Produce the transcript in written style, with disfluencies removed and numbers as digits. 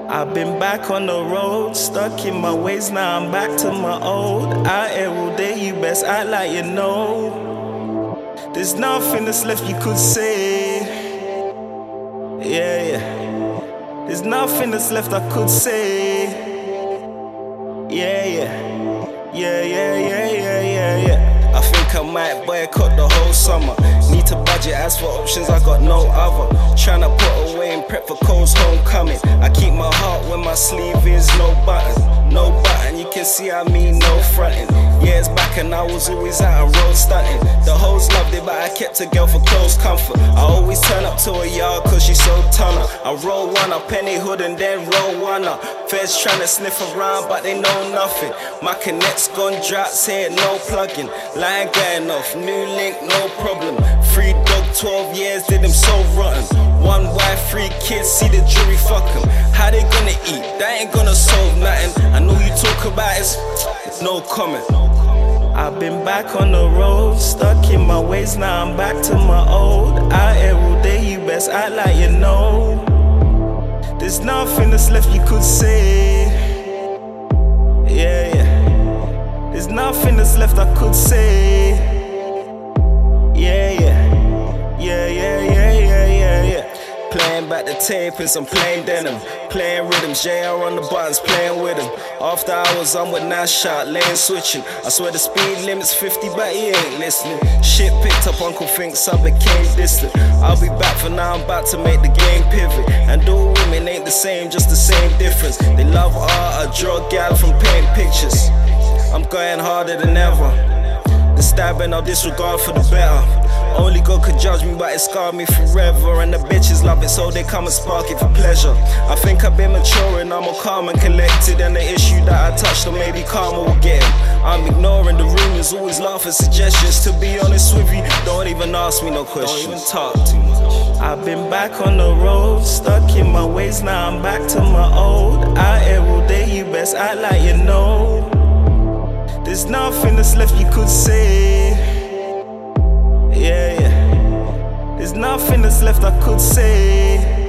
I've been back on the road, stuck in my ways, now I'm back to my old. Out here all day, you best act like you know. There's nothing that's left you could say. Yeah. There's nothing that's left I could say. Yeah. I think I might boycott the whole summer. Need to budget, as for options I got no other. Tryna put away and prep for Cole's homecoming. I keep my heart when my sleeve is no button. No button, you can see I mean no fronting. Years back and I was always out on road stunting. The hoes loved it but I kept a girl for close comfort. I always turn up to a yard cause she's so tonner. I roll one up, penny hood and then roll one up. Feds tryna sniff around but they know nothing. My connects gone drought, say it, no plugging. Line going off, new link, no problem. Free dog, 12 years, did him so rotten. One wife, 3 kids, see the jury, fuck them. How they gonna eat? That ain't gonna solve nothing. I know you talk about it, no comment. I've been back on the road, stuck in my ways, now I'm back to my old. Out here all day, you best act like you know. There's nothing that's left you could say. Yeah. There's nothing that's left I could say. Yeah. Playing back the tape in some plain denim. Playing rhythms, JR on the buttons, playing with him. After hours, I'm with Nash shot, lane switching. I swear the speed limit's 50, but he ain't listening. Shit picked up, Uncle thinks I became distant. I'll be back for now, I'm about to make the game pivot. And all women ain't the same, just the same difference. They love art, I draw gal from painting pictures. I'm going harder than ever. The stabbing I'll disregard for the better. Only God could judge me, but it scarred me forever. And the bitches love it, so they come and spark it for pleasure. I think I've been maturing, I'm more calm and collected. And the issue that I touched on, maybe karma will get him. I'm ignoring the rumors, always laugh at suggestions. To be honest with you, don't even ask me no questions. Don't even talk too much. I've been back on the road, stuck in my ways, now I'm back to my old. Out here all day, you best act like you know. There's nothing that's left you could say. Yeah. There's nothing that's left I could say.